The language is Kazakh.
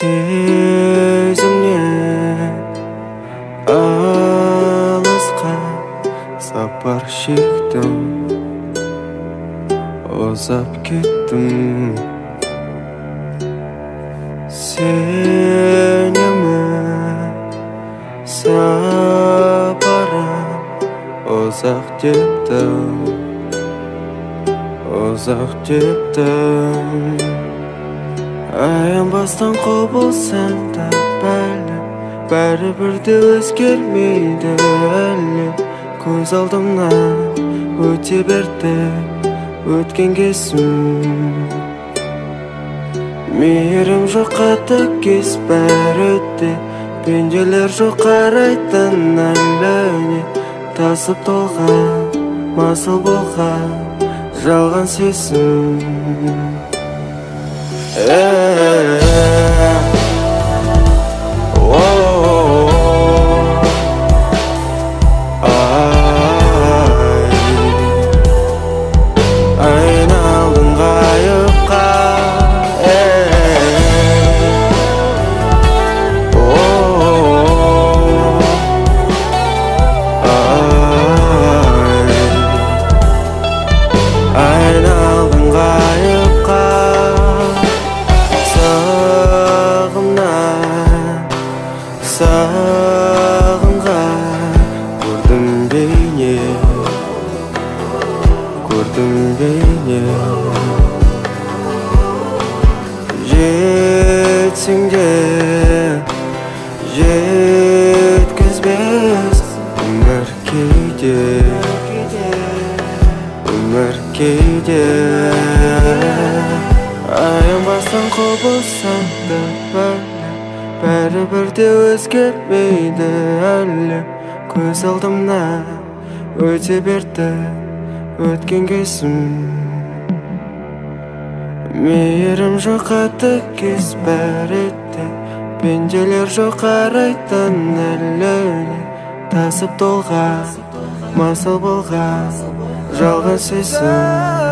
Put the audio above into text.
Сезімнен алысқа сапар шектім, ұзап кеттім. Сенемін сапарым ұзақ дептім, ұзақ дептім. Аянбастан құбылсаң да бәрібір де өзгермейді әлі. Көз алдымнан өте берді өткен кезім. Мейірім жоқ қатты кез бәрі өтті, пенделер жоқ қарайтын әліне. Тасып толған, масыл болған жалған сезім. Айналдың ғайыпқа, айналдың ғайыпқа. Сағынға көрдім бейне, көрдім бейне. Жетсең де жеткізбес өмір кейде, өмір кейде. Аянбастан құбылсаң да бәрібір де өзгермейді әлі. Көз алдымнан өте берді өткен кезім. Мейірім жоқ қатты кез бәрі өтті, пенделер жоқ қарайтын әліне. Тасып толған, масыл болған жалған сезім.